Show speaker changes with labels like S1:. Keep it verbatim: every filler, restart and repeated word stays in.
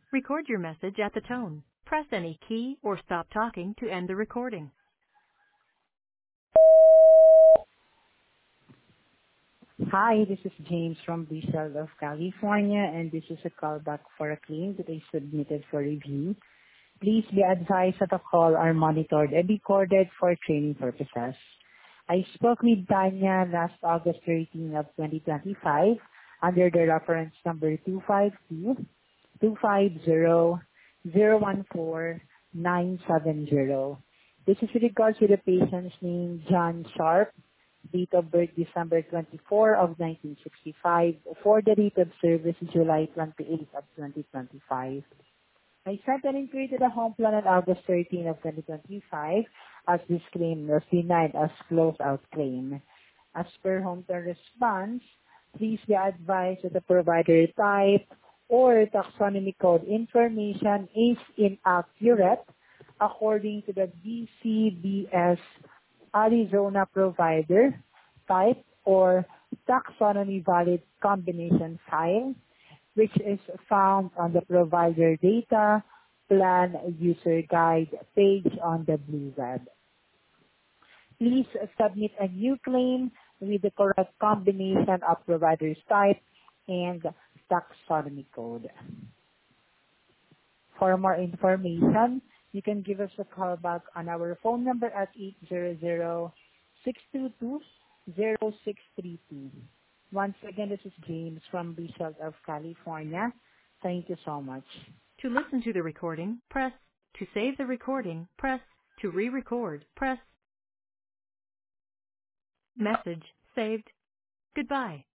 S1: Record your message at the tone. Press any key or stop talking to end the recording.
S2: Hi, this is James from Bishop of California, and this is a callback for a claim that I submitted for review. Please be advised that the call are monitored and recorded for training purposes. I spoke with Tanya last August thirteenth of twenty twenty-five under the reference number two five two, two five zero, zero one four, nine seven zero. This is with regards to the patient's name, John Sharp, date of birth December twenty-fourth of nineteen sixty-five, for the date of service July twenty-eighth of twenty twenty-five. I sent an inquiry to the home plan on August thirteenth of twenty twenty-five as this claim was denied as closeout claim. As per home plan response, please be advised that the provider type or taxonomy code information is inaccurate according to the B C B S Arizona provider type or taxonomy valid combination file, which is found on the provider data plan user guide page on the Blue Web. Please submit a new claim with the correct combination of provider's type and taxonomy code. For more information, you can give us a call back on our phone number at eight zero zero, six two two, zero six three two. Once again, this is James from Bishop of California. Thank you so much.
S1: To listen to the recording, press. To save the recording, press. To re-record, press. Message saved. Goodbye.